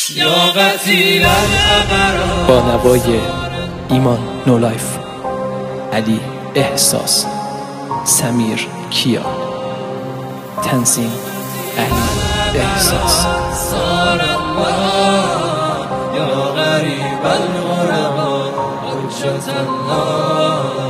یا قتیل الابرار. با نوای ایمان نولایف، علی احساس، سمیر کیا، تنظیم علی احساس. صار الله یا غریب الغربا حجة الله.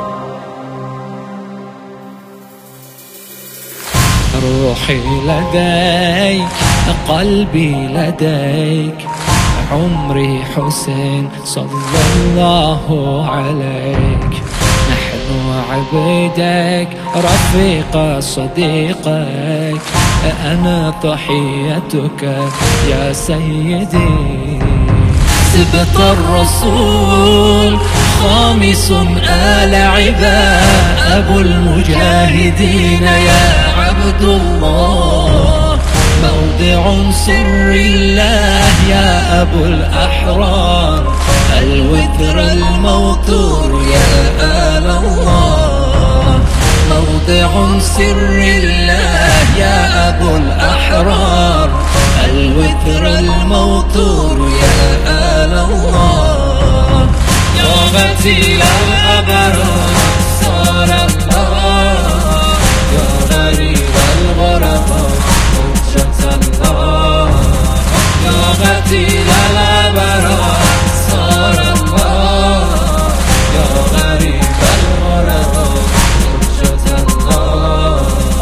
روحي لديك، قلبي لديك، عمري حسين صلى الله عليك. نحن عبيدك، رفيق صديقك، أنا ضحيتك يا سيدي. سبط الرسول خامس آل عباد، أبو المجاهدين يا عبد الله. موضع سر الله يا أبو الأحرار، الوتر الموتور يا آل الله. موضع سر الله يا أبو الأحرار، الوتر الموتور يا آل الله. يا قتيل الأبرار صار الله، يا غريب الغرباء حجة الله. يا قتيل الأبرار صار الله، يا غريب الغرباء حجة الله.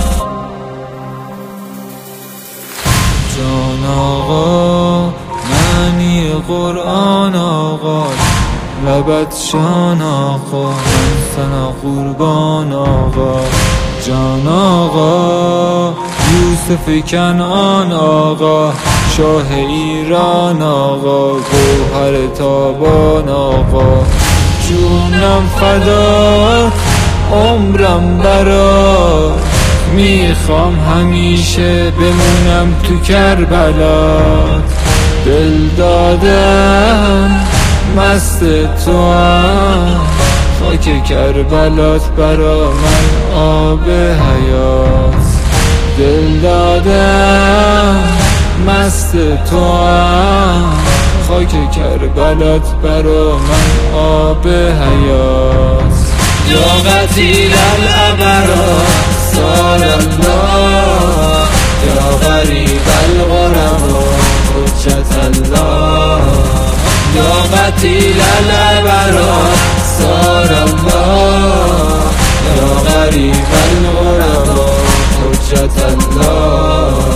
جان آقا معنی قرآن آقا، لبت شان آقا، من سنا قربان آقا. جان آقا یوسف کنعان آقا، شاه ایران آقا، گوهر تابان آقا. جونم فدا عمرم برات، میخوام همیشه بمونم تو کربلات. دل دادم مست تو هم، خاک کربلات برا من آب حیات. دل دادم مست تو هم، خاک کربلات برا من آب حیات. یا قتیل الابرار صار الله، یا غریب الغرباء حجة الله. یا قتیل الابرار صار الله، یا غریب الغرباء حجة الله.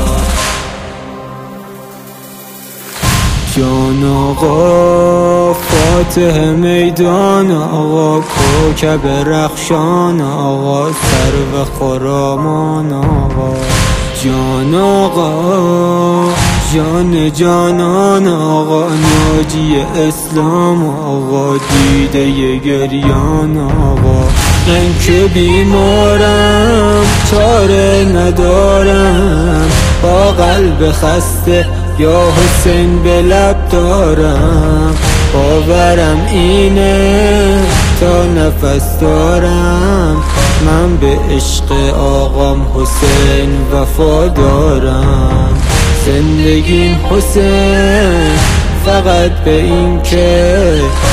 جان آقا فاتح میدان آقا، کوکب رخشان آقا، سرو خرامان آقا. جان آقا جان جانان آقا، ناجی اسلام آقا، دیده گریان آقا. من که بیمارم چاره ندارم، با قلب خسته یا حسین به لب دارم. باورم اینه تا نفس دارم، من به عشق آقام حسین وفا دارم. زندگیم حسین فقط به این که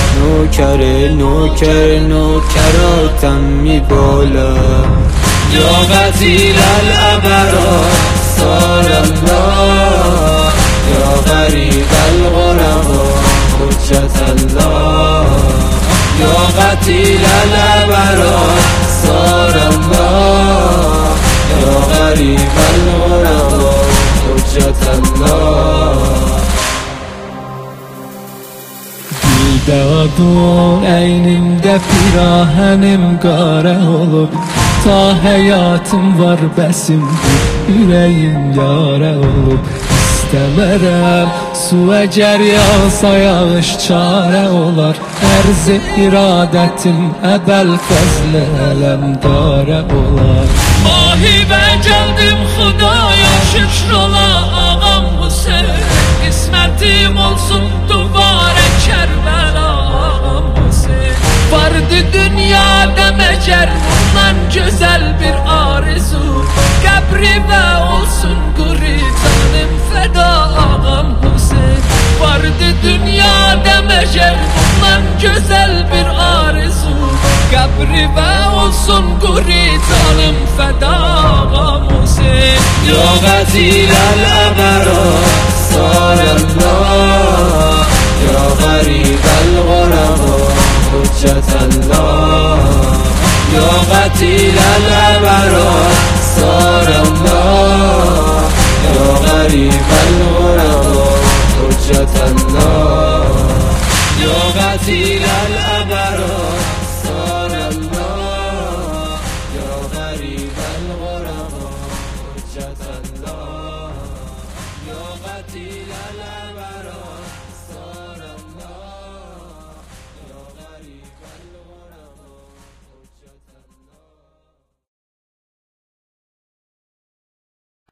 نوکراتم میبالم. یا قتیل الابرار صار الله، یا غریب الغرباء حجة الله. یا قتیل الابرار صار الله، یا غریب الغرباء حجة الله. Dağın eynimdə pirahenim qara olub, ta həyatım var bəsimdir, ürəyim yara olub. İstəmərəm su əgər yağsa yağış çarə olar, ərz iradətim əbəl fəzlə ələmdarə olar. Mahibə gəldim xudaya şükr ola ağam Hüseyin, qismətim olsun dubarə Kərbəla ağam Hüseyin. Vardı dünyada məgər bundan gözəl bir arzu, qəbri və olsun quri canım fəda ağam Hüseyin. نوری جانم فدا آقا حسین. یا قتیل الابرار صار الله، یا غریب الغربا حجت الله. یا قتیل الابرار صار الله، یا غریب الغربا حجت الله. یا قتیل الابرار صار الله، یا غریب الغربا حجت الله. یا قتیل